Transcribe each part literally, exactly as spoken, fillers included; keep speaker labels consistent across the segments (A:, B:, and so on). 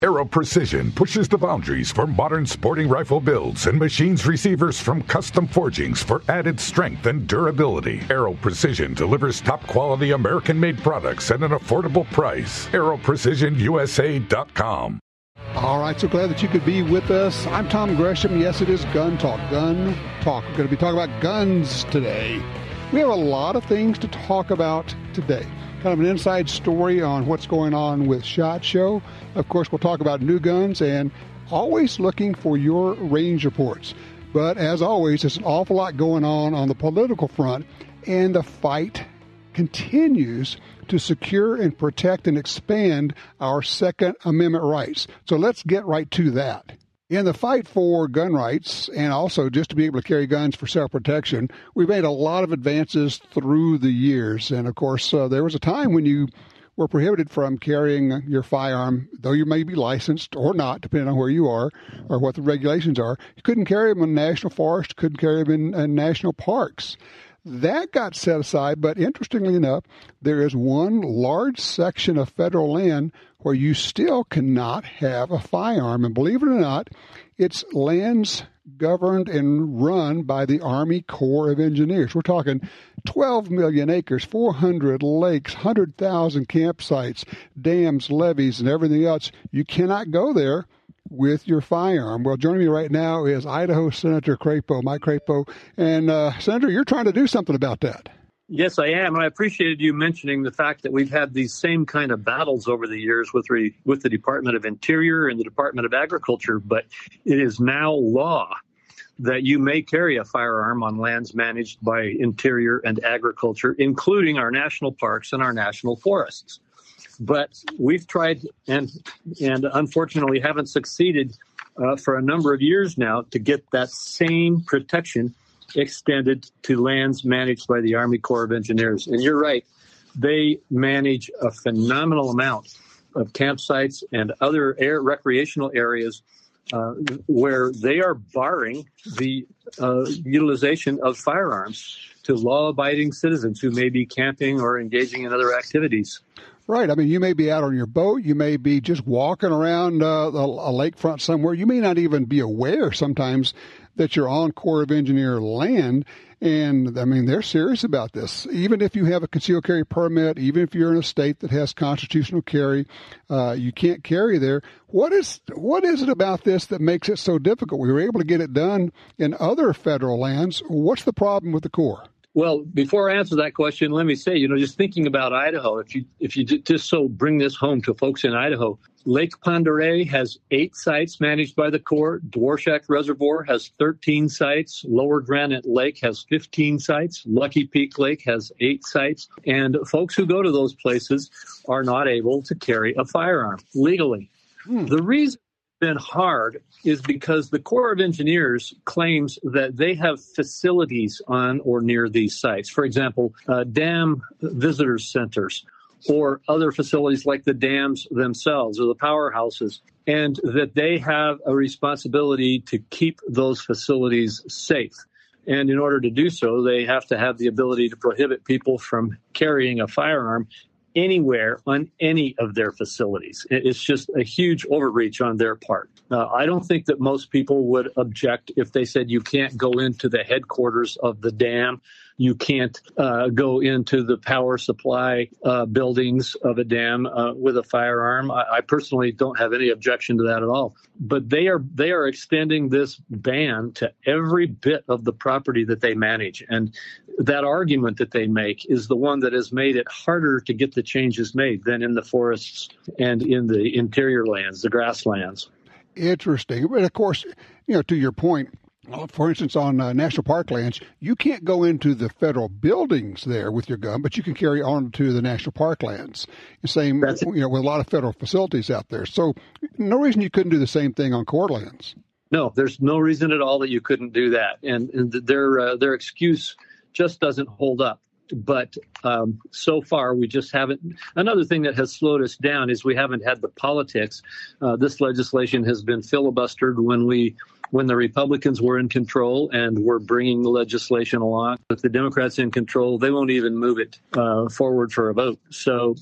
A: Aero Precision pushes the boundaries for modern sporting rifle builds and machines receivers from custom forgings for added strength and durability. Aero Precision delivers top-quality American-made products at an affordable price. aero precision u s a dot com.
B: All right, so glad that you could be with us. I'm Tom Gresham. Yes, it is Gun Talk. Gun Talk. We're going to be talking about guns today. We have a lot of things to talk about today. Kind of an inside story on what's going on with SHOT Show. Of course, we'll talk about new guns and always looking for your range reports. But as always, there's an awful lot going on on the political front, and the fight continues to secure and protect and expand our Second Amendment rights. So let's get right to that. In the fight for gun rights, and also just to be able to carry guns for self-protection, we've made a lot of advances through the years. And, of course, uh, there was a time when you were prohibited from carrying your firearm, though you may be licensed or not, depending on where you are or what the regulations are. You couldn't carry them in national forests, couldn't carry them in, in national parks. That got set aside, but interestingly enough, there is one large section of federal land where you still cannot have a firearm. And believe it or not, it's lands governed and run by the Army Corps of Engineers. We're talking twelve million acres, four hundred lakes, one hundred thousand campsites, dams, levees, and everything else. You cannot go there with your firearm. Well, joining me right now is Idaho Senator Crapo, Mike Crapo. And, uh, Senator, you're trying to do something about that.
C: Yes, I am. And I appreciated you mentioning the fact that we've had these same kind of battles over the years with re, with the Department of Interior and the Department of Agriculture. But it is now law that you may carry a firearm on lands managed by Interior and Agriculture, including our national parks and our national forests. But we've tried and and unfortunately haven't succeeded uh, for a number of years now to get that same protection extended to lands managed by the Army Corps of Engineers. And you're right, they manage a phenomenal amount of campsites and other air recreational areas uh, where they are barring the uh, utilization of firearms to law-abiding citizens who may be camping or engaging in other activities.
B: Right. I mean, you may be out on your boat. You may be just walking around uh, a lakefront somewhere. You may not even be aware sometimes that you're on Corps of Engineer land. And, I mean, they're serious about this. Even if you have a concealed carry permit, even if you're in a state that has constitutional carry, uh, you can't carry there. What is what is it about this that makes it so difficult? We were able to get it done in other federal lands. What's the problem with the Corps?
C: Well, before I answer that question, let me say, you know, just thinking about Idaho, if you if you just so bring this home to folks in Idaho, Lake Pend Oreille has eight sites managed by the Corps. Dworshak Reservoir has thirteen sites. Lower Granite Lake has fifteen sites. Lucky Peak Lake has eight sites. And folks who go to those places are not able to carry a firearm legally. Hmm. The reason been hard is because the Corps of Engineers claims that they have facilities on or near these sites. For example, uh, dam visitor centers or other facilities like the dams themselves or the powerhouses, and that they have a responsibility to keep those facilities safe. And in order to do so, they have to have the ability to prohibit people from carrying a firearm anywhere on any of their facilities. It's just a huge overreach on their part. Uh, I don't think that most people would object if they said you can't go into the headquarters of the dam, you can't uh, go into the power supply uh, buildings of a dam uh, with a firearm. I, I personally don't have any objection to that at all. But they are they are extending this ban to every bit of the property that they manage. And that argument that they make is the one that has made it harder to get the changes made than in the forests and in the interior lands, the grasslands.
B: Interesting. But of course, you know, to your point, for instance, on uh, national park lands, you can't go into the federal buildings there with your gun, but you can carry on to the national park lands. The same, That's you know, with a lot of federal facilities out there. So no reason you couldn't do the same thing on Corps lands.
C: No, there's no reason at all that you couldn't do that. And, and their uh, their excuse just doesn't hold up. But um, so far, we just haven't. Another thing that has slowed us down is we haven't had the politics. Uh, this legislation has been filibustered when we, when the Republicans were in control and were bringing the legislation along. With the Democrats in control, they won't even move it uh, forward for a vote. So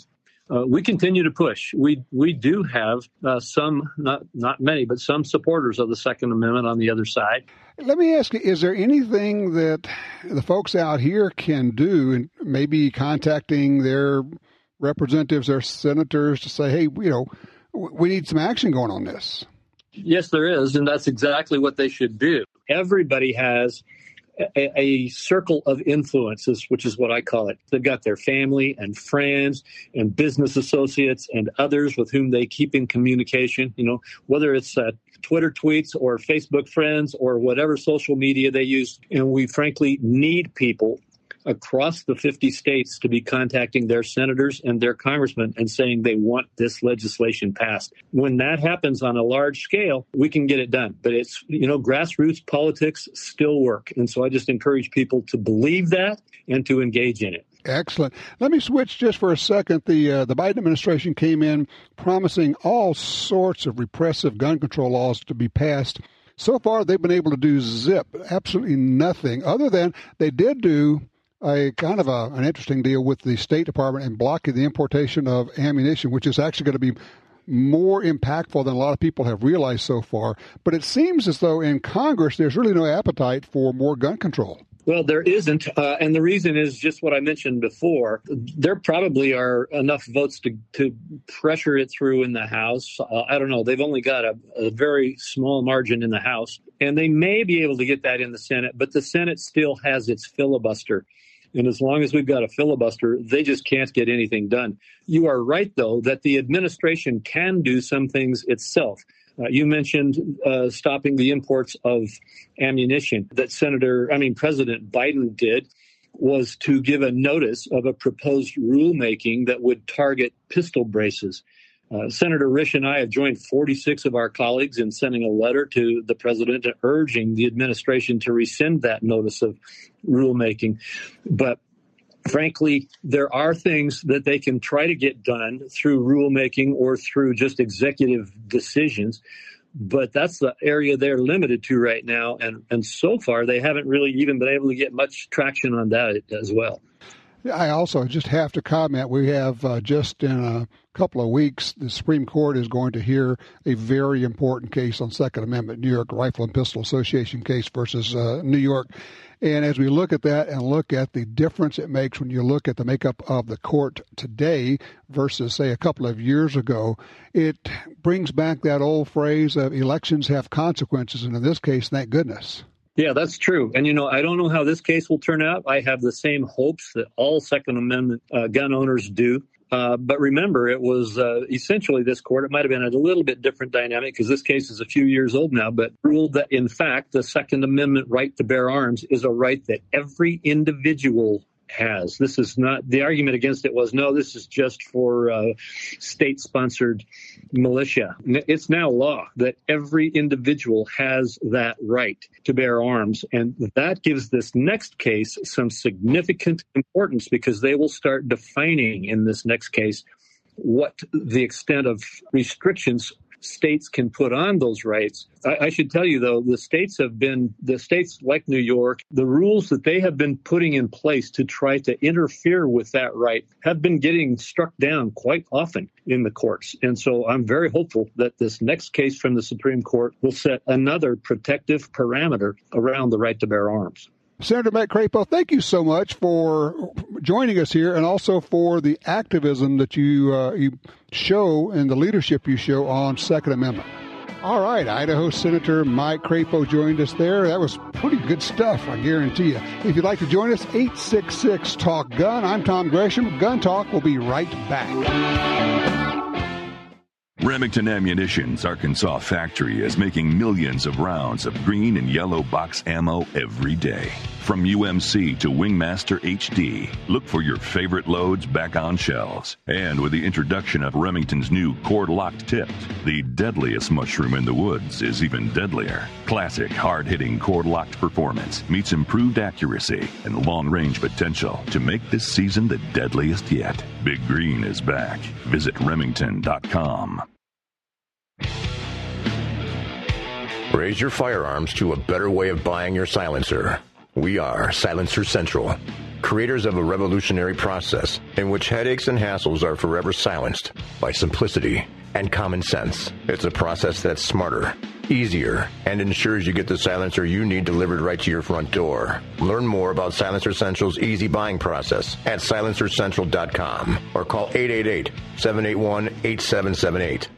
C: uh, we continue to push. We we do have uh, some, not not many, but some supporters of the Second Amendment on the other side.
B: Let me ask you, is there anything that the folks out here can do, and maybe contacting their representatives, their senators, to say, hey, you know, we need some action going on this?
C: Yes, there is, and that's exactly what they should do. Everybody has a, a circle of influences, which is what I call it. They've got their family and friends and business associates and others with whom they keep in communication, you know, whether it's uh, Twitter tweets or Facebook friends or whatever social media they use. And we frankly need people across the fifty states to be contacting their senators and their congressmen and saying they want this legislation passed. When that happens on a large scale, we can get it done. But it's, you know, grassroots politics still work. And so I just encourage people to believe that and to engage in it.
B: Excellent. Let me switch just for a second. The uh, the Biden administration came in promising all sorts of repressive gun control laws to be passed. So far, they've been able to do zip, absolutely nothing, other than they did do a kind of a, an interesting deal with the State Department and blocking the importation of ammunition, which is actually going to be more impactful than a lot of people have realized so far. But it seems as though in Congress, there's really no appetite for more gun control.
C: Well, there isn't. Uh, and the reason is just what I mentioned before. There probably are enough votes to, to pressure it through in the House. Uh, I don't know. They've only got a, a very small margin in the House, and they may be able to get that in the Senate. But the Senate still has its filibuster. And as long as we've got a filibuster, they just can't get anything done. You are right, though, that the administration can do some things itself. Uh, you mentioned uh, stopping the imports of ammunition that Senator, I mean, President Biden did was to give a notice of a proposed rulemaking that would target pistol braces. Uh, Senator Risch and I have joined forty-six of our colleagues in sending a letter to the president urging the administration to rescind that notice of rulemaking. But frankly, there are things that they can try to get done through rulemaking or through just executive decisions. But that's the area they're limited to right now. And, and so far, they haven't really even been able to get much traction on that as well.
B: I also just have to comment, we have uh, just in a couple of weeks, the Supreme Court is going to hear a very important case on Second Amendment, New York Rifle and Pistol Association case versus uh, New York. And as we look at that and look at the difference it makes when you look at the makeup of the court today versus, say, a couple of years ago, it brings back that old phrase of elections have consequences. And in this case, thank goodness.
C: Yeah, that's true. And, you know, I don't know how this case will turn out. I have the same hopes that all Second Amendment uh, gun owners do. Uh, but remember, it was uh, essentially this court. It might have been a little bit different dynamic because this case is a few years old now, but ruled that, in fact, the Second Amendment right to bear arms is a right that every individual has. This is not, the argument against it was, no, this is just for uh, state-sponsored militia. It's now law that every individual has that right to bear arms. And that gives this next case some significant importance because they will start defining in this next case what the extent of restrictions states can put on those rights. I, I should tell you, though, the states have been, the states like New York, the rules that they have been putting in place to try to interfere with that right have been getting struck down quite often in the courts. And so I'm very hopeful that this next case from the Supreme Court will set another protective parameter around the right to bear arms.
B: Senator Matt Crapo, thank you so much for joining us here and also for the activism that you uh, you show and the leadership you show on Second Amendment. All right, Idaho Senator Mike Crapo joined us there. That was pretty good stuff, I guarantee you. If you'd like to join us, eight six six talk gun. I'm Tom Gresham. Gun Talk will be right back.
D: Remington Ammunition's Arkansas factory is making millions of rounds of green and yellow box ammo every day. From U M C to Wingmaster H D, look for your favorite loads back on shelves. And with the introduction of Remington's new cord-locked tipped, the deadliest mushroom in the woods is even deadlier. Classic, hard-hitting cord-locked performance meets improved accuracy and long-range potential to make this season the deadliest yet. Big Green is back. Visit Remington dot com.
E: Raise your firearms to a better way of buying your silencer. We are Silencer Central. creators of a revolutionary process in which headaches and hassles are forever silenced by simplicity and common sense. It's a process that's smarter, easier, and ensures you get the silencer you need delivered right to your front door. Learn more about Silencer Central's easy buying process at silencer central dot com or call eight eight eight, seven eight one, eight seven seven eight.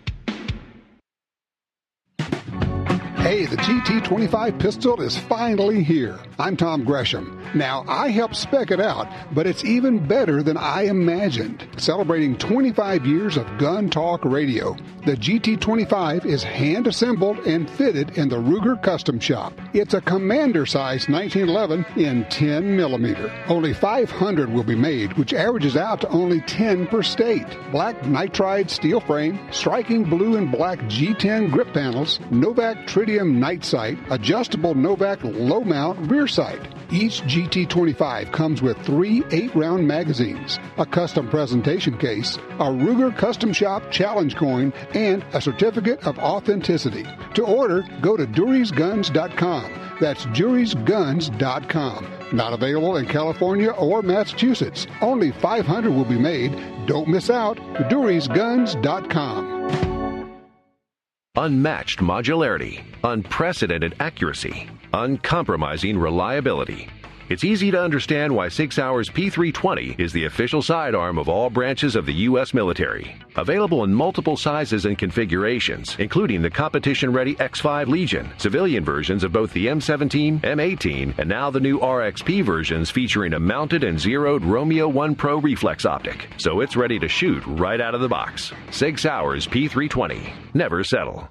B: Hey, the G T twenty-five pistol is finally here. I'm Tom Gresham. Now, I helped spec it out, but it's even better than I imagined. Celebrating twenty-five years of gun talk radio, the G T twenty-five is hand-assembled and fitted in the Ruger Custom Shop. It's a commander-size nineteen eleven in ten millimeter. Only five hundred will be made, which averages out to only ten per state. Black nitride steel frame, striking blue and black G ten grip panels, Novak tritium night sight, adjustable Novak low mount rear sight. Each G T twenty-five comes with three eight-round magazines, a custom presentation case, a Ruger Custom Shop challenge coin, and a certificate of authenticity. To order, go to Dury's Guns dot com. That's Dury's Guns dot com. Not available in California or Massachusetts. Only five hundred will be made. Don't miss out. Dury's Guns dot com.
F: Unmatched modularity, unprecedented accuracy, uncompromising reliability. It's easy to understand why Sig Sauer's P three twenty is the official sidearm of all branches of the U S military. Available in multiple sizes and configurations, including the competition-ready X five Legion, civilian versions of both the M seventeen, M eighteen, and now the new R X P versions featuring a mounted and zeroed Romeo one Pro reflex optic, so it's ready to shoot right out of the box. Sig Sauer's P three twenty. Never settle.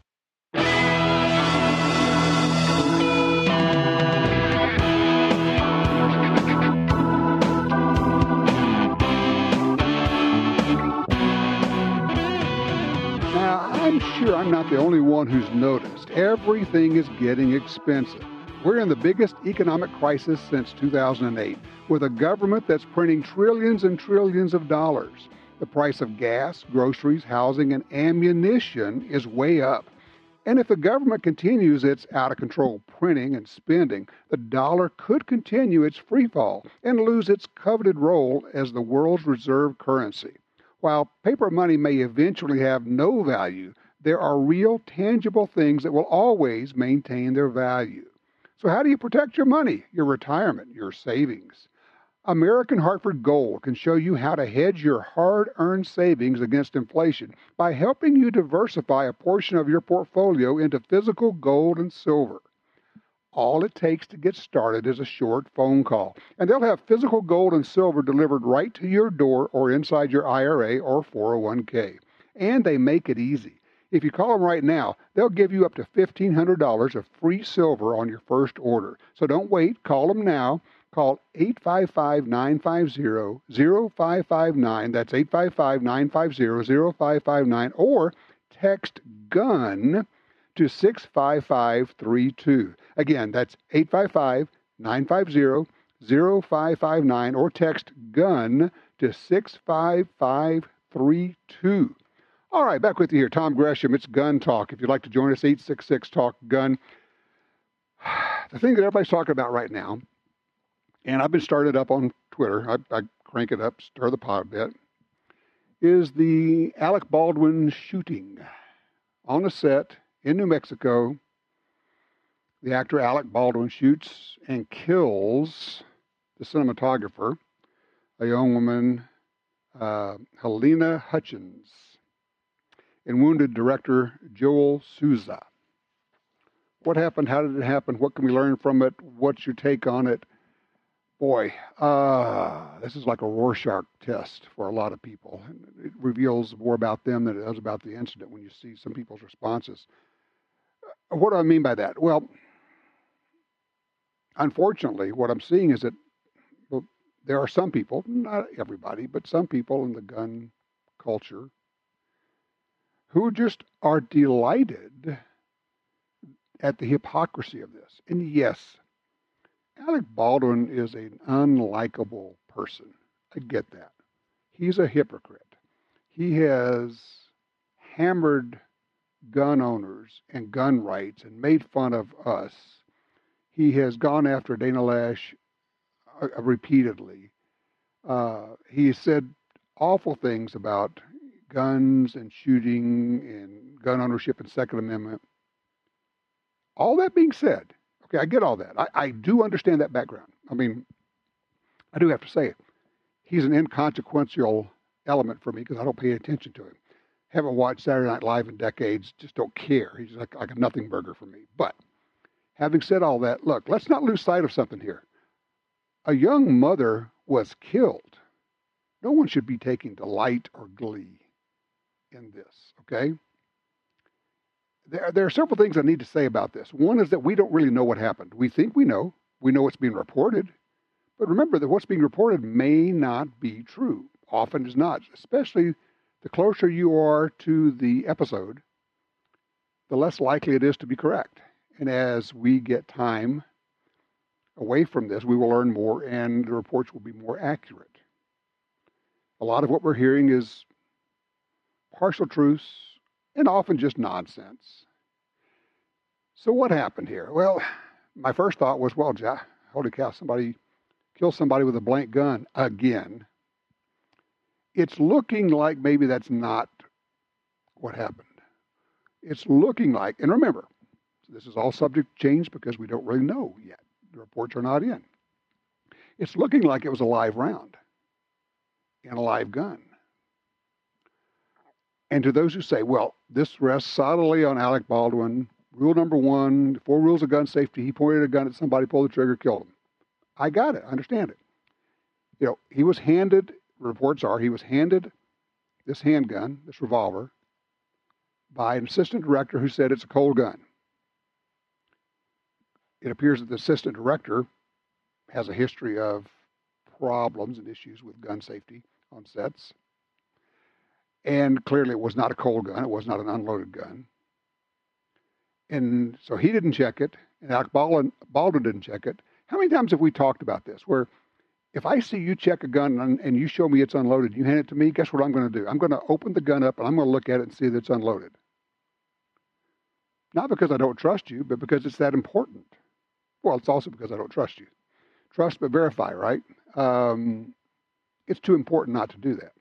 B: I'm sure I'm not the only one who's noticed. Everything is getting expensive. We're in the biggest economic crisis since two thousand eight, with a government that's printing trillions and trillions of dollars. The price of gas, groceries, housing, and ammunition is way up. And if the government continues its out-of-control printing and spending, the dollar could continue its freefall and lose its coveted role as the world's reserve currency. While paper money may eventually have no value, there are real, tangible things that will always maintain their value. So how do you protect your money, your retirement, your savings? American Hartford Gold can show you how to hedge your hard-earned savings against inflation by helping you diversify a portion of your portfolio into physical gold and silver. All it takes to get started is a short phone call, and they'll have physical gold and silver delivered right to your door or inside your I R A or four oh one k. And they make it easy. If you call them right now, they'll give you up to fifteen hundred dollars of free silver on your first order. So don't wait. Call them now. Call eight five five, nine five zero, zero five five nine. That's eight five five, nine five zero, zero five five nine. Or text GUN to six five five three two. Again, that's eight five five, nine five zero, zero five five nine, or text GUN to six five five three two. All right, back with you here. Tom Gresham, it's Gun Talk. If you'd like to join us, eight six six, talk gun. The thing that everybody's talking about right now, and I've been started up on Twitter, I, I crank it up, stir the pot a bit, is the Alec Baldwin shooting on a set in New Mexico. The actor Alec Baldwin shoots and kills the cinematographer, a young woman, uh, Helena Hutchins, and wounded director Joel Souza. What happened? How did it happen? What can we learn from it? What's your take on it? Boy, uh, this is like a Rorschach test for a lot of people. It reveals more about them than it does about the incident when you see some people's responses. What do I mean by that? Well, unfortunately, what I'm seeing is that well, there are some people, not everybody, but some people in the gun culture who just are delighted at the hypocrisy of this. And yes, Alec Baldwin is an unlikable person. I get that. He's a hypocrite. He has hammered gun owners and gun rights and made fun of us. He has gone after Dana Loesch uh, repeatedly. Uh, he said awful things about guns and shooting and gun ownership and Second Amendment. All that being said, okay, I get all that. I, I do understand that background. I mean, I do have to say it. He's an inconsequential element for me because I don't pay attention to him. Haven't watched Saturday Night Live in decades, just don't care. He's like, like a nothing burger for me. But having said all that, look, let's not lose sight of something here. A young mother was killed. No one should be taking delight or glee in this, okay? There, there are several things I need to say about this. One is that we don't really know what happened. We think we know. We know what's being reported. But remember that what's being reported may not be true. Often is not, especially the closer you are to the episode, the less likely it is to be correct. And as we get time away from this, we will learn more and the reports will be more accurate. A lot of what we're hearing is partial truths and often just nonsense. So what happened here? Well, my first thought was, well, holy cow, somebody killed somebody with a blank gun again. It's looking like maybe that's not what happened. It's looking like, and remember, this is all subject to change because we don't really know yet. The reports are not in. It's looking like it was a live round and a live gun. And to those who say, well, this rests solidly on Alec Baldwin, rule number one, four rules of gun safety, he pointed a gun at somebody, pulled the trigger, killed him. I got it. I understand it. You know, he was handed, reports are, he was handed this handgun, this revolver, by an assistant director who said it's a cold gun. It appears that the assistant director has a history of problems and issues with gun safety on sets. And clearly it was not a cold gun. It was not an unloaded gun. And so he didn't check it, and Alec Baldwin, Baldwin didn't check it. How many times have we talked about this, where if I see you check a gun and, and you show me it's unloaded, you hand it to me, guess what I'm going to do? I'm going to open the gun up, and I'm going to look at it and see that it's unloaded. Not because I don't trust you, but because it's that important. Well, it's also because I don't trust you. Trust but verify, right? Um, it's too important not to do that.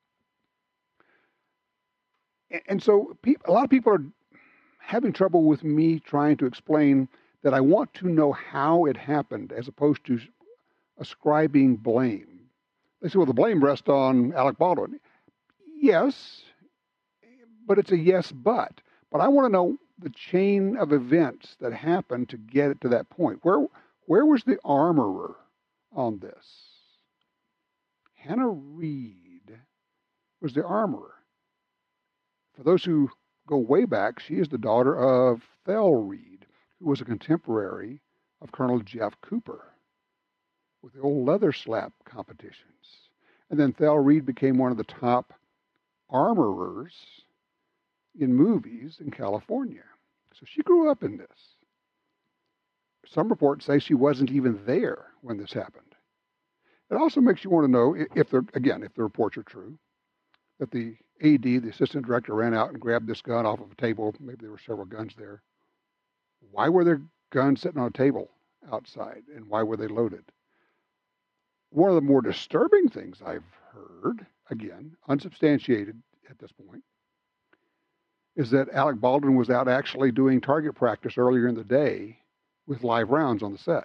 B: And, and so pe- a lot of people are having trouble with me trying to explain that I want to know how it happened as opposed to ascribing blame. They say, well, the blame rests on Alec Baldwin. Yes, but it's a yes, but. But I want to know the chain of events that happened to get it to that point. Where, where was the armorer on this? Hannah Reid was the armorer. For those who go way back, she is the daughter of Thel Reid, who was a contemporary of Colonel Jeff Cooper with the old leather slap competitions. And then Thel Reid became one of the top armorers in movies in California. So she grew up in this. Some reports say she wasn't even there when this happened. It also makes you want to know, if they're, again, if the reports are true, that the A D, the assistant director, ran out and grabbed this gun off of a table. Maybe there were several guns there. Why were there guns sitting on a table outside, and why were they loaded? One of the more disturbing things I've heard, again, unsubstantiated at this point, is that Alec Baldwin was out actually doing target practice earlier in the day with live rounds on the set.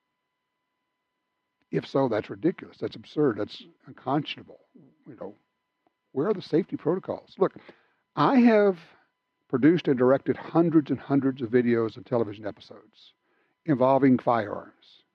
B: If so, that's ridiculous. That's absurd. That's unconscionable. You know, where are the safety protocols? Look, I have produced and directed hundreds and hundreds of videos and television episodes involving firearms.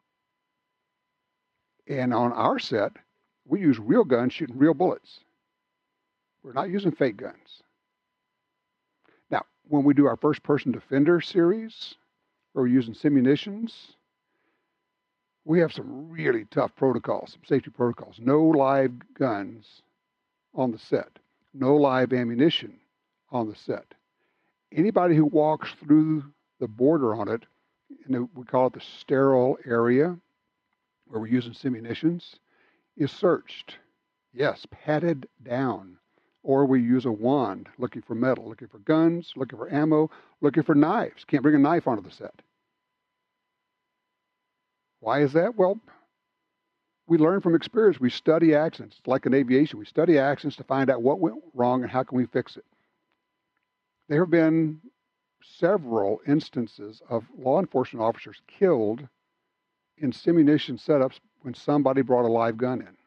B: And on our set, we use real guns shooting real bullets. We're not using fake guns. Now, when we do our first-person defender series, where we're using simunitions, we have some really tough protocols, some safety protocols. No live guns on the set. No live ammunition on the set. Anybody who walks through the border on it, and we call it the sterile area, where we're using simunitions, is searched. Yes, patted down. Or we use a wand looking for metal, looking for guns, looking for ammo, looking for knives. Can't bring a knife onto the set. Why is that? Well, we learn from experience. We study accidents. It's like in aviation. We study accidents to find out what went wrong and how can we fix it. There have been several instances of law enforcement officers killed in simunition setups when somebody brought a live gun in.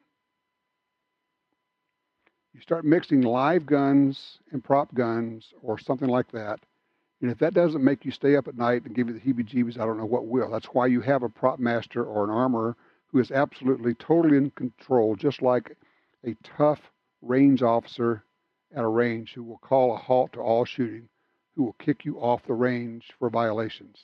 B: You start mixing live guns and prop guns or something like that, and if that doesn't make you stay up at night and give you the heebie-jeebies, I don't know what will. That's why you have a prop master or an armorer who is absolutely, totally in control, just like a tough range officer at a range who will call a halt to all shooting, who will kick you off the range for violations.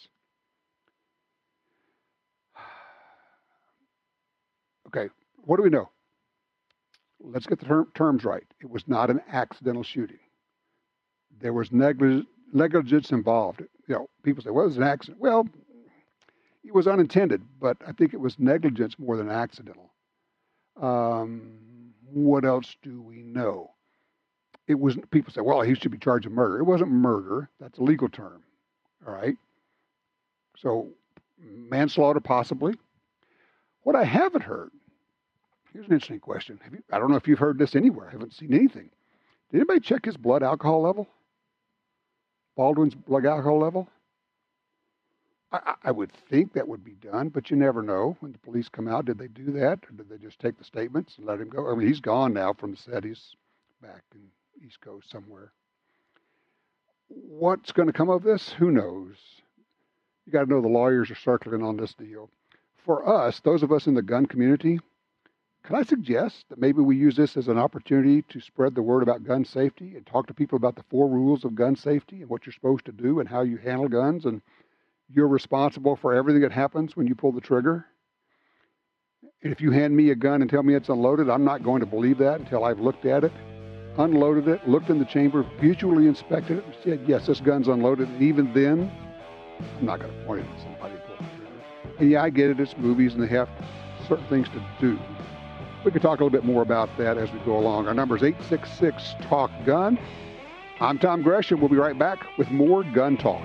B: Okay, what do we know? Let's get the term, terms right. It was not an accidental shooting. There was neglig- negligence involved. You know, people say, well, it was an accident. Well, it was unintended, but I think it was negligence more than accidental. Um, what else do we know? It was, people say, well, he should be charged with murder. It wasn't murder. That's a legal term. All right? So, manslaughter possibly. What I haven't heard, here's an interesting question. Have you, I don't know if you've heard this anywhere. I haven't seen anything. Did anybody check his blood alcohol level? Baldwin's blood alcohol level? I, I would think that would be done, but you never know. When the police come out, did they do that? Or did they just take the statements and let him go? I mean, he's gone now from the set. He's back in East Coast somewhere. What's going to come of this? Who knows? You got to know the lawyers are circling on this deal. For us, those of us in the gun community, can I suggest that maybe we use this as an opportunity to spread the word about gun safety and talk to people about the four rules of gun safety and what you're supposed to do and how you handle guns, and you're responsible for everything that happens when you pull the trigger? And if you hand me a gun and tell me it's unloaded, I'm not going to believe that until I've looked at it, unloaded it, looked in the chamber, visually inspected it, and said, yes, this gun's unloaded. And even then, I'm not going to point it at somebody and pull the trigger. And yeah, I get it, it's movies and they have certain things to do. We could talk a little bit more about that as we go along. Our number is eight six six, talk gun. I'm Tom Gresham. We'll be right back with more Gun Talk.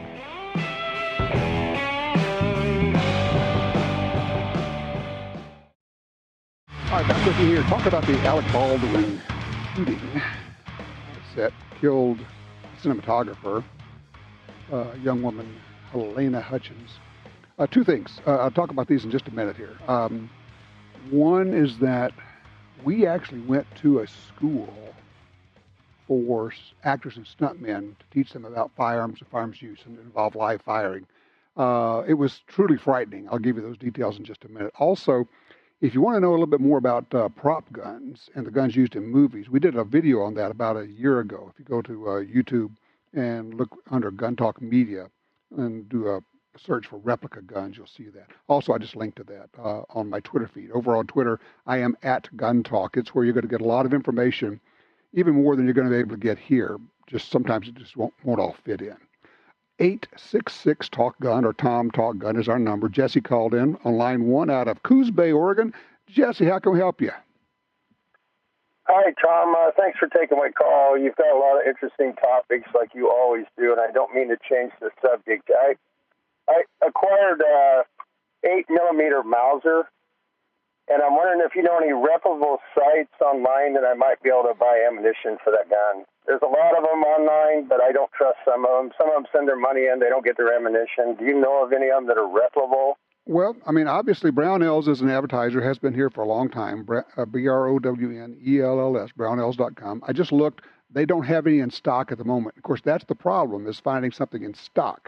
B: All right, back with you here. Talk about the Alec Baldwin shooting that killed a cinematographer, a uh, young woman, Elena Hutchins. Uh, two things. Uh, I'll talk about these in just a minute here. Um, one is that we actually went to a school for actors and stuntmen to teach them about firearms and firearms use and involve live firing. Uh, it was truly frightening. I'll give you those details in just a minute. Also, if you want to know a little bit more about uh, prop guns and the guns used in movies, we did a video on that about a year ago. If you go to uh, YouTube and look under Gun Talk Media and do a search for replica guns, you'll see that. Also, I just linked to that uh, on my Twitter feed. Over on Twitter, I am at Gun Talk. It's where you're going to get a lot of information, even more than you're going to be able to get here. Just sometimes it just won't, won't all fit in. eight six six, talk gun, or Tom Talk Gun is our number. Jesse called in on line one out of Coos Bay, Oregon. Jesse, how can we help you?
G: Hi, Tom. Uh, thanks for taking my call. You've got a lot of interesting topics like you always do, and I don't mean to change the subject. I I acquired a eight millimeter Mauser, and I'm wondering if you know any reputable sites online that I might be able to buy ammunition for that gun. There's a lot of them online, but I don't trust some of them. Some of them send their money in, they don't get their ammunition. Do you know of any of them that are reputable?
B: Well, I mean, obviously, Brownells as an advertiser has been here for a long time. B R O W N E L L S, brownells dot com. I just looked. They don't have any in stock at the moment. Of course, that's the problem, is finding something in stock.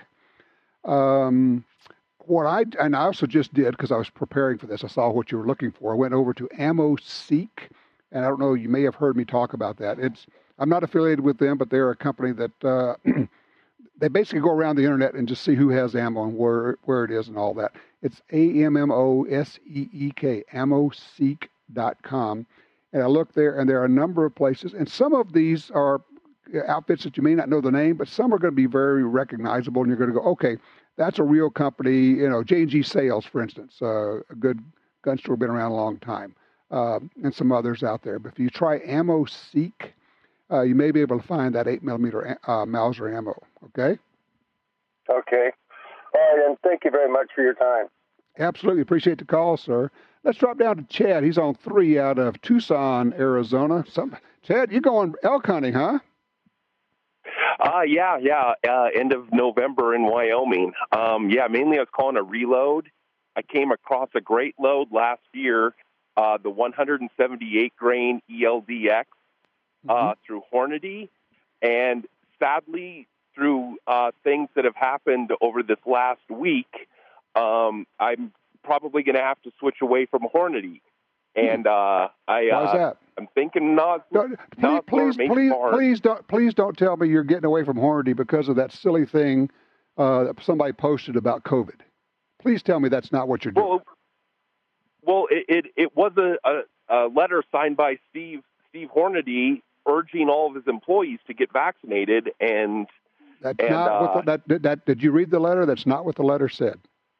B: Um, what I, and I also just did, because I was preparing for this, I saw what you were looking for. I went over to AmmoSeek, and I don't know, you may have heard me talk about that. It's I'm not affiliated with them, but they're a company that uh, they basically go around the internet and just see who has ammo and where where it is and all that. It's A M M O S E E K, ammo seek dot com. And I looked there, and there are a number of places, and some of these are outfits that you may not know the name, but some are going to be very recognizable, and you're going to go, okay, that's a real company. You know, J and G Sales, for instance, uh, a good gun store, been around a long time, uh, and some others out there. But if you try AmmoSeek, uh, you may be able to find that eight millimeter uh, Mauser ammo. Okay.
G: Okay. All right, and thank you very much for your time.
B: Absolutely appreciate the call, sir. Let's drop down to Chad. He's on three out of Tucson, Arizona. Some, Chad, you're going elk hunting, huh?
H: Uh, yeah, yeah. Uh, end of November in Wyoming. Um, yeah, mainly I was calling a reload. I came across a great load last year, uh, the one seventy-eight grain E L D X uh, mm-hmm. through Hornady. And sadly, through uh, things that have happened over this last week, um, I'm probably going to have to switch away from Hornady. And uh, I,
B: Why is
H: uh,
B: that?
H: I'm thinking not.
B: Don't, please, please, please, please don't, please don't tell me you're getting away from Hornady because of that silly thing uh, that somebody posted about COVID. Please tell me that's not what you're doing.
H: Well, well, it it, it was a, a, a letter signed by Steve Steve Hornady urging all of his employees to get vaccinated, and
B: that's
H: and,
B: not
H: uh,
B: what the, that, that. Did you read the letter? That's not what the letter said.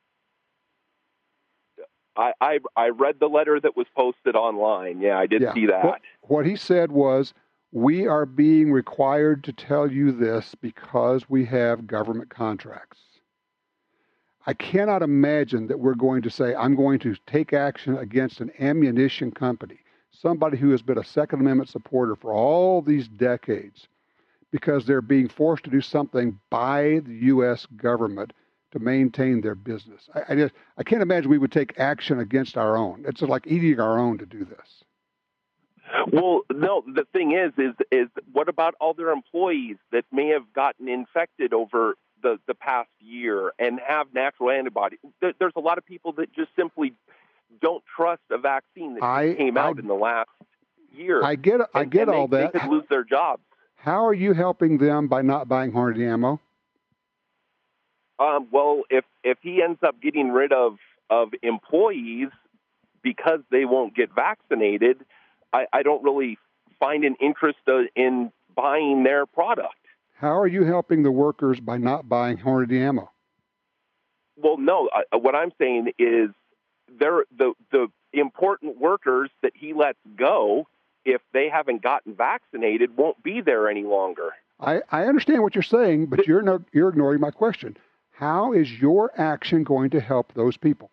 H: I, I I read the letter that was posted online. Yeah, I did
B: yeah.
H: see that.
B: What, what he said was, we are being required to tell you this because we have government contracts. I cannot imagine that we're going to say, I'm going to take action against an ammunition company, somebody who has been a Second Amendment supporter for all these decades, because they're being forced to do something by the U S government to maintain their business. I, I just I can't imagine we would take action against our own. It's like eating our own to do this.
H: Well, no, the thing is, is, is what about all their employees that may have gotten infected over the, the past year and have natural antibodies? There, there's a lot of people that just simply don't trust a vaccine that
B: I,
H: came out I, in the last year.
B: I get, I
H: and,
B: get
H: and
B: all
H: they,
B: that.
H: They could lose their jobs.
B: How are you helping them by not buying Hornady ammo?
H: Um, well, if if he ends up getting rid of, of employees because they won't get vaccinated, I, I don't really find an interest in buying their product.
B: How are you helping the workers by not buying Hornady ammo?
H: Well, no. Uh, what I'm saying is they're the the important workers that he lets go, if they haven't gotten vaccinated, won't be there any longer.
B: I, I understand what you're saying, but you're no, you're ignoring my question. How is your action going to help those people?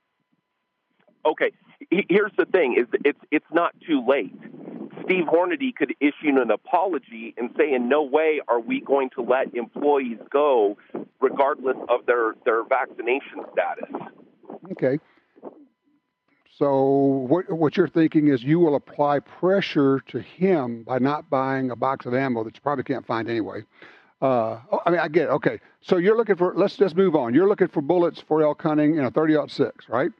H: Okay, here's the thing: is it's it's not too late. Steve Hornady could issue an apology and say, in no way are we going to let employees go, regardless of their, their vaccination status.
B: Okay. So what what you're thinking is you will apply pressure to him by not buying a box of ammo that you probably can't find anyway. Uh, oh, I mean, I get it. Okay. So you're looking for, let's just move on. You're looking for bullets for elk hunting in a thirty aught six, right?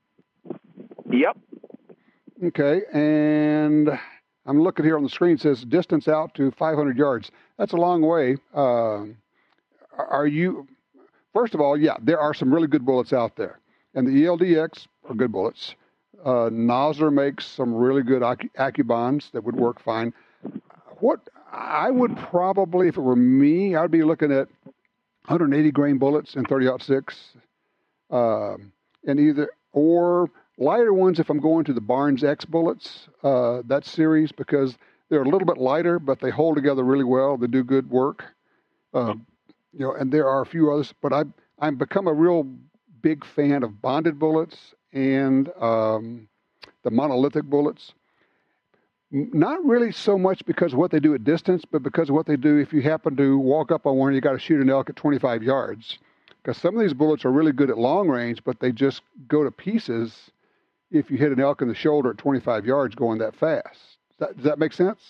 H: Yep.
B: Okay. And I'm looking here on the screen, it says distance out to five hundred yards. That's a long way. Uh, are you, first of all, yeah, there are some really good bullets out there. And the E L D X are good bullets. Uh, Nosler makes some really good Ac- Accubons that would work fine. What I would probably, if it were me, I'd be looking at one eighty grain bullets in thirty aught six, uh, and either, or lighter ones if I'm going to the Barnes X bullets, uh, that series, because they're a little bit lighter, but they hold together really well. They do good work. Uh, you know, and there are a few others, but I've, I've become a real big fan of bonded bullets and um, the monolithic bullets. Not really so much because of what they do at distance, but because of what they do if you happen to walk up on one and you got to shoot an elk at twenty-five yards. Because some of these bullets are really good at long range, but they just go to pieces if you hit an elk in the shoulder at twenty-five yards going that fast. Does that, does that make sense?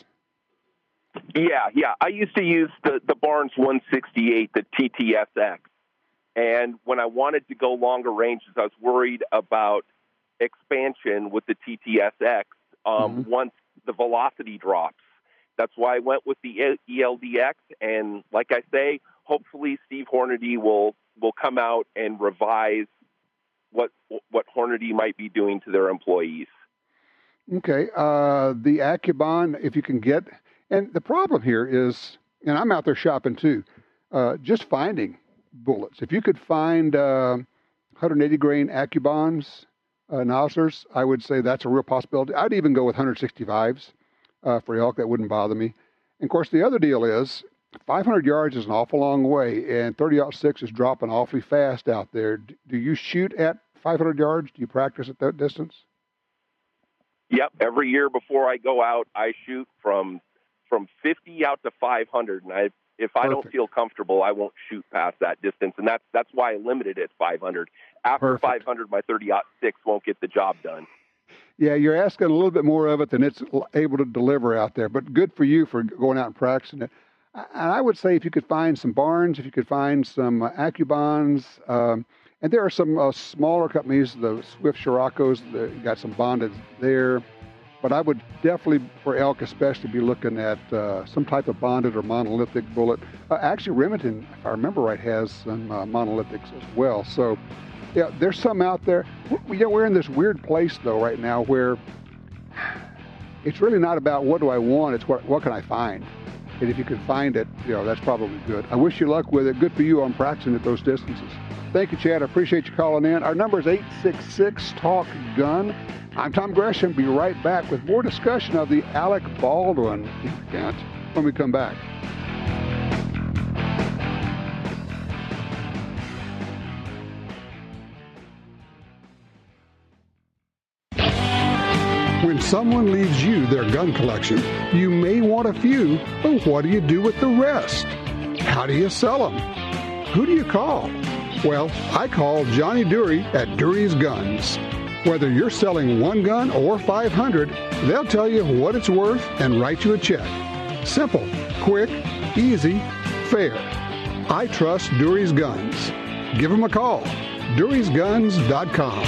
H: Yeah, yeah. I used to use the, the Barnes one sixty-eight, the T T S X. And when I wanted to go longer ranges, I was worried about expansion with the T T S X um, mm-hmm. once the velocity drops. That's why I went with the E L D X. And like I say, hopefully Steve Hornady will, will come out and revise what what Hornady might be doing to their employees.
B: Okay. Uh, the Accubon, if you can get, and the problem here is, and I'm out there shopping too, uh, just finding bullets. If you could find uh, one eighty grain Accubons, uh, Noslers, I would say that's a real possibility. I'd even go with one sixty-fives uh, for elk. That wouldn't bother me. And of course, the other deal is five hundred yards is an awful long way, and thirty aught six is dropping awfully fast out there. Do you shoot at five hundred yards? Do you practice at that distance?
H: Yep. Every year before I go out, I shoot from from fifty out to five hundred, and I if I Perfect. don't feel comfortable, I won't shoot past that distance, and that's that's why I limited it at five hundred. After Perfect. five hundred, my thirty aught six won't get the job done.
B: Yeah, you're asking a little bit more of it than it's able to deliver out there, but good for you for going out and practicing it. And I would say if you could find some barns, if you could find some uh, AccuBonds, um, and there are some uh, smaller companies, the Swift Scirocco's, the, you got some bonded there. But I would definitely, for elk especially, be looking at uh, some type of bonded or monolithic bullet. Uh, actually, Remington, if I remember right, has some uh, monolithics as well. So, yeah, there's some out there. We, you know, we're in this weird place, though, right now where it's really not about what do I want, it's what, what can I find. And if you can find it, you know, that's probably good. I wish you luck with it. Good for you on practicing at those distances. Thank you, Chad. I appreciate you calling in. Our number is eight six six, talk gun. I'm Tom Gresham. Be right back with more discussion of the Alec Baldwin event when we come back. When someone leaves you their gun collection, you may want a few, but what do you do with the rest? How do you sell them? Who do you call? Well, I call Johnny Dury at Dury's Guns. Whether you're selling one gun or five hundred, they'll tell you what it's worth and write you a check. Simple, quick, easy, fair. I trust Dury's Guns. Give them a call. Durys Guns dot com.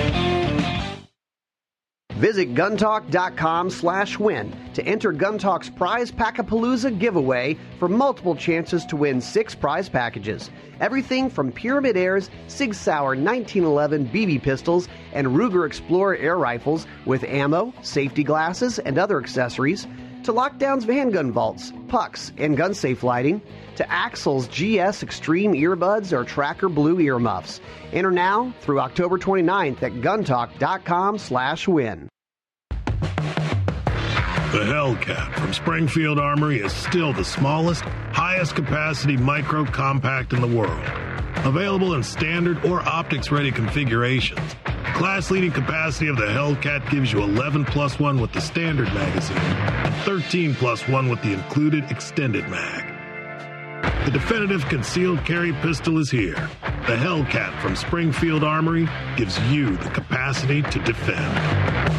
I: Visit guntalk.com slash win to enter Gun Talk's Prize Packapalooza giveaway for multiple chances to win six prize packages. Everything from Pyramid Air's Sig Sauer nineteen eleven B B pistols and Ruger Explorer air rifles with ammo, safety glasses, and other accessories, to Lockdown's handgun vaults, pucks, and gun safe lighting, to Axel's G S Extreme earbuds or Tracker Blue earmuffs. Enter now through October twenty-ninth at guntalk.com slash win.
J: The Hellcat from Springfield Armory is still the smallest, highest capacity micro compact in the world. Available in standard or optics-ready configurations. Class-leading capacity of the Hellcat gives you eleven plus one with the standard magazine and thirteen plus one with the included extended mag. The definitive concealed carry pistol is here. The Hellcat from Springfield Armory gives you the capacity to defend.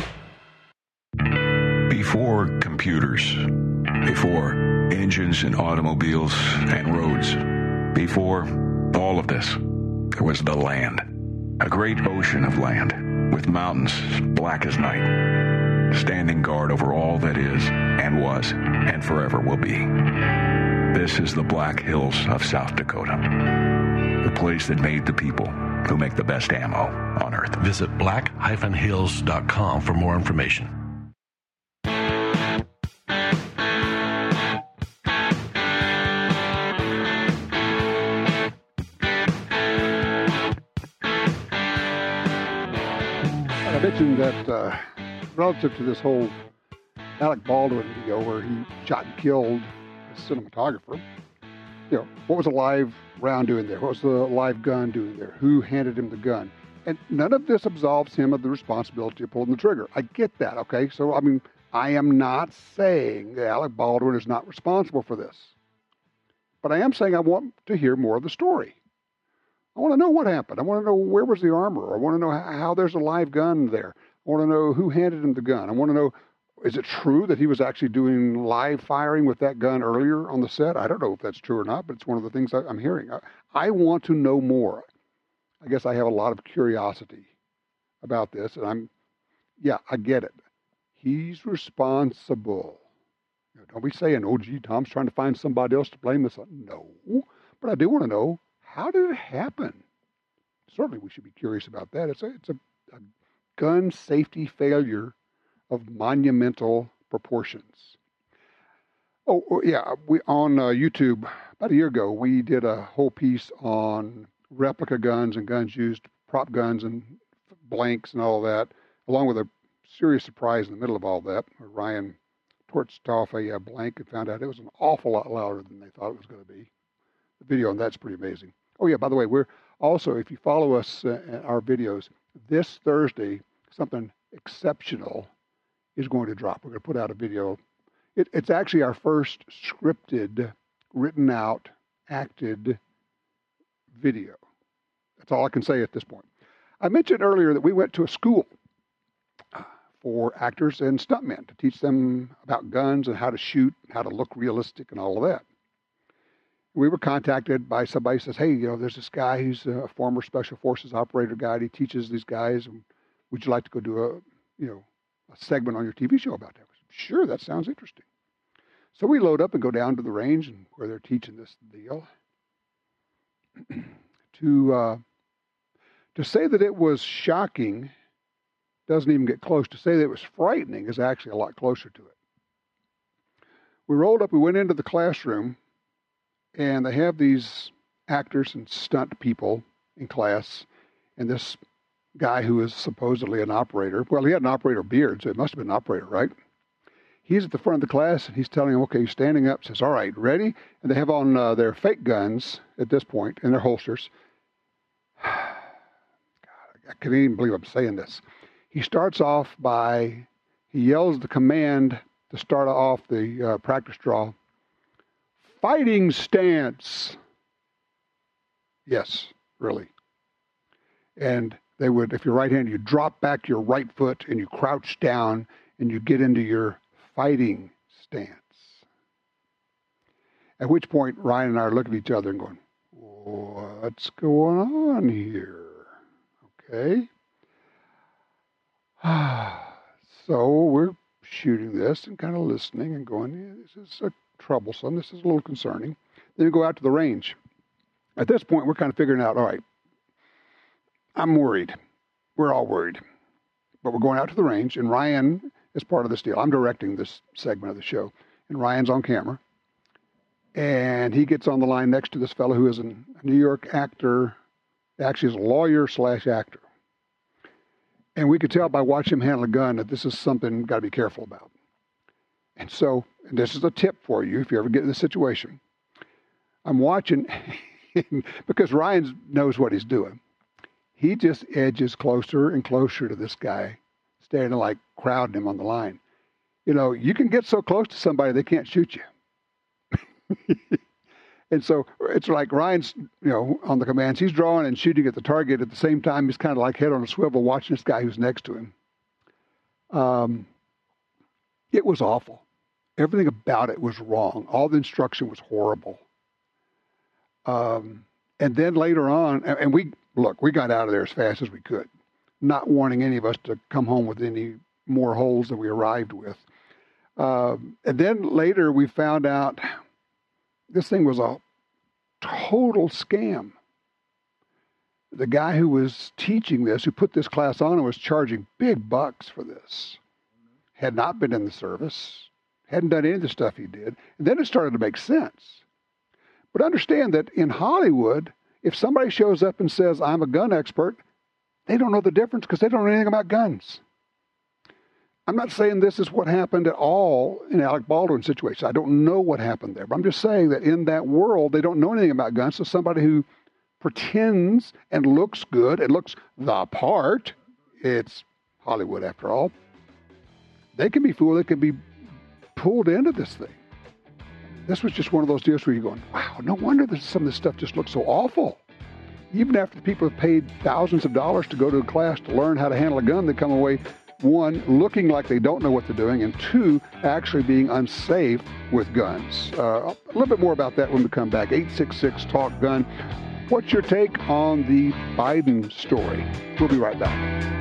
K: Before computers, before engines and automobiles and roads, before all of this, there was the land. A great ocean of land, with mountains black as night, standing guard over all that is, and was, and forever will be. This is the Black Hills of South Dakota, the place that made the people who make the best ammo on Earth.
L: Visit black dash hills dot com for more information.
B: I mentioned that uh, relative to this whole Alec Baldwin deal where he shot and killed a cinematographer, you know, what was a live round doing there? What was the live gun doing there? Who handed him the gun? And none of this absolves him of the responsibility of pulling the trigger. I get that, okay? So, I mean, I am not saying that Alec Baldwin is not responsible for this. But I am saying I want to hear more of the story. I want to know what happened. I want to know where was the armor. I want to know how, how there's a live gun there. I want to know who handed him the gun. I want to know, is it true that he was actually doing live firing with that gun earlier on the set? I don't know if that's true or not, but it's one of the things I, I'm hearing. I, I want to know more. I guess I have a lot of curiosity about this, and I'm, yeah, I get it. He's responsible. You know, don't be saying, oh, gee, Tom's trying to find somebody else to blame this on. No, but I do want to know, how did it happen? Certainly we should be curious about that. It's a, it's a, a gun safety failure of monumental proportions. Oh, oh yeah, we on uh, YouTube, about a year ago, we did a whole piece on replica guns and guns used, prop guns and blanks and all that, along with a serious surprise in the middle of all that. Ryan torched off a, a blank and found out it was an awful lot louder than they thought it was going to be. The video on that's pretty amazing. Oh, yeah, by the way, we're also, if you follow us uh, in our videos, this Thursday, something exceptional is going to drop. We're going to put out a video. It, it's actually our first scripted, written out, acted video. That's all I can say at this point. I mentioned earlier that we went to a school for actors and stuntmen to teach them about guns and how to shoot, how to look realistic and all of that. We were contacted by somebody who says, hey, you know, there's this guy who's a former Special Forces operator guy. And he teaches these guys. Would you like to go do a, you know, a segment on your T V show about that? I said, sure, that sounds interesting. So we load up and go down to the range and where they're teaching this deal. to uh, to say that it was shocking doesn't even get close. To say that it was frightening is actually a lot closer to it. We rolled up, we went into the classroom, and they have these actors and stunt people in class, and this guy who is supposedly an operator, well, he had an operator beard, so it must have been an operator, right? He's at the front of the class, and he's telling them, okay, he's standing up, says, all right, ready? And they have on uh, their fake guns at this point in their holsters. God, I can't even believe I'm saying this. He starts off by, he yells the command to start off the uh, practice draw. Fighting stance. Yes, really. And they would, if you're right-handed, you drop back your right foot and you crouch down and you get into your fighting stance. At which point, Ryan and I are looking at each other and going, what's going on here? Okay. So we're shooting this and kind of listening and going, yeah, this is a troublesome. This is a little concerning. Then we go out to the range. At this point, we're kind of figuring out, all right, I'm worried. We're all worried. But we're going out to the range, and Ryan is part of this deal. I'm directing this segment of the show, and Ryan's on camera. And he gets on the line next to this fellow who is a New York actor, actually is a lawyer slash actor. And we could tell by watching him handle a gun that this is something you've got to be careful about. And so, and this is a tip for you if you ever get in this situation. I'm watching, because Ryan knows what he's doing. He just edges closer and closer to this guy, standing like crowding him on the line. You know, you can get so close to somebody they can't shoot you. And so it's like Ryan's, you know, on the commands. He's drawing and shooting at the target at the same time. He's kind of like head on a swivel watching this guy who's next to him. Um, it was awful. Everything about it was wrong. All the instruction was horrible. Um, and then later on, and, and we, look, we got out of there as fast as we could, not wanting any of us to come home with any more holes than we arrived with. Um, and then later we found out this thing was a total scam. The guy who was teaching this, who put this class on and was charging big bucks for this, had not been in the service, hadn't done any of the stuff he did. And then it started to make sense. But understand that in Hollywood, if somebody shows up and says, I'm a gun expert, they don't know the difference because they don't know anything about guns. I'm not saying this is what happened at all in Alec Baldwin's situation. I don't know what happened there. But I'm just saying that in that world, they don't know anything about guns. So somebody who pretends and looks good and looks the part, it's Hollywood after all, they can be fooled. They can be pulled into this thing. This was just one of those deals where you're going, wow, no wonder this, some of this stuff just looks so awful. Even after the people have paid thousands of dollars to go to a class to learn how to handle a gun, they come away, one, looking like they don't know what they're doing, and two, actually being unsafe with guns. Uh, a little bit more about that when we come back. eight six six, talk gun. What's your take on the Biden story? We'll be right back.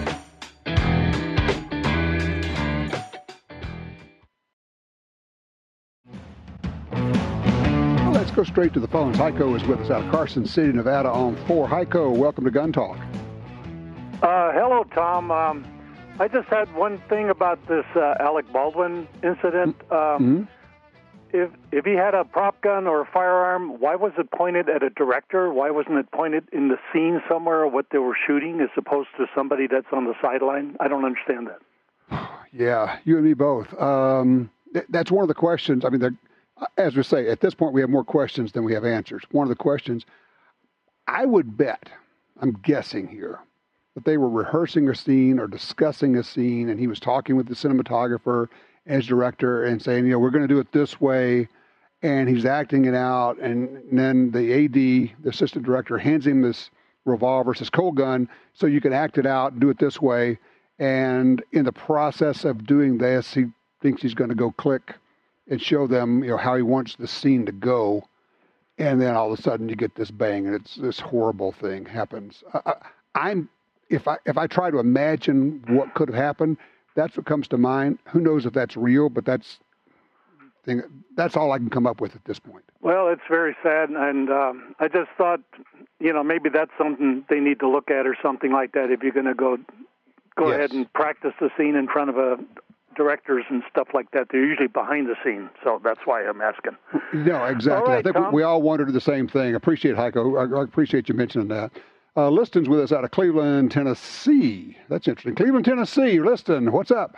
B: Let's go straight to the phones. Heiko is with us out of Carson City, Nevada on four. Heiko, welcome to Gun Talk.
M: Uh, hello, Tom. Um, I just had one thing about this uh, Alec Baldwin incident. Um, mm-hmm. If if he had a prop gun or a firearm, why was it pointed at a director? Why wasn't it pointed in the scene somewhere, what they were shooting, as opposed to somebody that's on the sideline? I don't understand that.
B: Yeah, you and me both. Um, th- that's one of the questions. I mean, the as we say, at this point, we have more questions than we have answers. One of the questions, I would bet, I'm guessing here, that they were rehearsing a scene or discussing a scene, and he was talking with the cinematographer as director and saying, you know, we're going to do it this way, and he's acting it out, and then the A D, the assistant director, hands him this revolver, says, Colt gun, so you can act it out, do it this way, and in the process of doing this, he thinks he's going to go click and show them, you know, how he wants the scene to go, and then all of a sudden you get this bang, and it's this horrible thing happens. I, I'm if I if I try to imagine what could have happened, that's what comes to mind. Who knows if that's real, but that's thing, that's all I can come up with at this point.
M: Well, it's very sad, and um, I just thought, you know, maybe that's something they need to look at or something like that. If you're going to go go yes. ahead and practice the scene in front of a directors and stuff like that, they're usually behind the scene, so that's why I'm asking.
B: No, exactly.
M: All right,
B: I think
M: Tom.
B: we all wondered the same thing. Appreciate Heiko. I appreciate you mentioning that. Uh, Liston's with us out of Cleveland, Tennessee. That's interesting. Cleveland, Tennessee. Liston, what's up?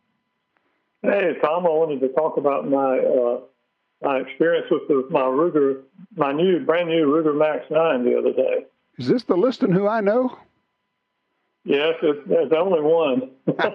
N: Hey, Tom. I wanted to talk about my uh, my experience with the, my Ruger, my new, brand new Ruger Max nine the other day.
B: Is this the Liston who I know?
N: Yes, it's, there's only one.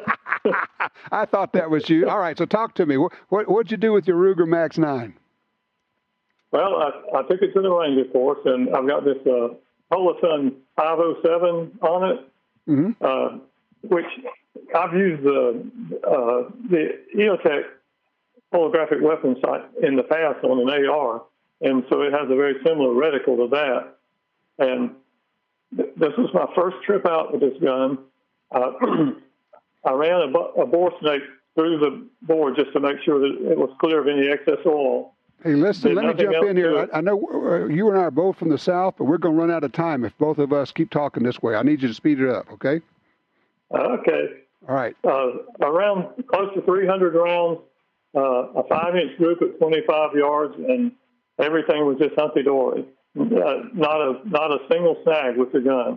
B: I thought that was you. All right, so talk to me. What, what, what'd you do with your Ruger Max nine?
N: Well, I, I took it to the Ranger course, and I've got this uh, Holosun five oh seven on it,
B: mm-hmm.
N: uh, which I've used the uh, the E O Tech holographic weapon sight in the past on an A R, and so it has a very similar reticle to that. And th- this was my first trip out with this gun. Uh, I ran a, bu- a bore snake through the bore just to make sure that it was clear of any excess oil.
B: Hey, listen, let me jump in here. I, I know uh, you and I are both from the South, but we're going to run out of time if both of us keep talking this way. I need you to speed it up, okay?
N: Uh, okay.
B: All right.
N: Uh, around close to three hundred rounds, uh, a five-inch group at twenty-five yards, and everything was just hunky-dory. Uh, not a not a single snag with the gun.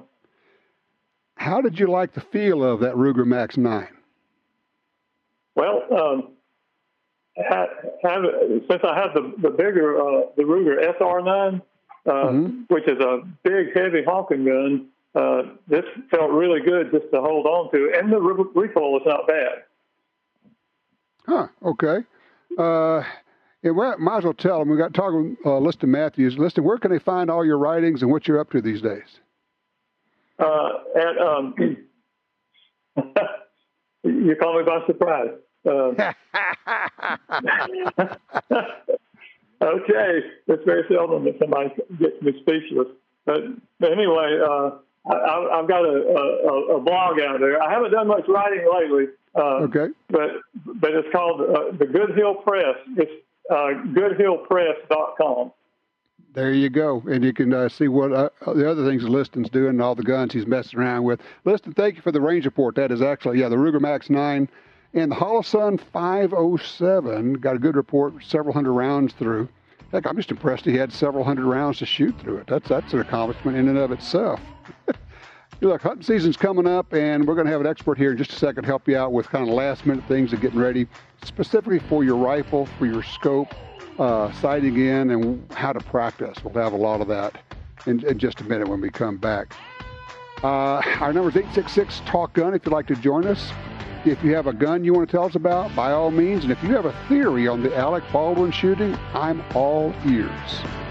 B: How did you like the feel of that Ruger Max nine?
N: Well, um, had, had, since I had the the bigger uh, the Ruger S R nine, uh, mm-hmm. which is a big, heavy honking gun, uh, this felt really good just to hold on to, and the re- recoil is not bad.
B: Huh. Okay. Uh, yeah, well, might as well tell them. We got talking uh, Liston Matthews. Liston, where can they find all your writings and what you're up to these days?
N: Uh, and um, you caught me by surprise. Uh, okay, it's very seldom that somebody gets me speechless. But, but anyway, uh, I, I've got a, a, a blog out there. I haven't done much writing lately. Uh,
B: okay.
N: But but it's called uh, the Good Hill Press. It's uh, good hill press dot com.
B: There you go. And you can uh, see what uh, the other things Liston's doing and all the guns he's messing around with. Liston, thank you for the range report. That is actually, yeah, the Ruger Max nine and the Holosun five oh seven. Got a good report, several hundred rounds through. Heck, I'm just impressed he had several hundred rounds to shoot through it. That's, that's an accomplishment in and of itself. Look, hunting season's coming up, and we're going to have an expert here in just a second to help you out with kind of last-minute things and getting ready, specifically for your rifle, for your scope, uh, sighting in, and how to practice. We'll have a lot of that in, in just a minute when we come back. Uh, our number is eight six six, talk gun if you'd like to join us. If you have a gun you want to tell us about, by all means. And if you have a theory on the Alec Baldwin shooting, I'm all ears.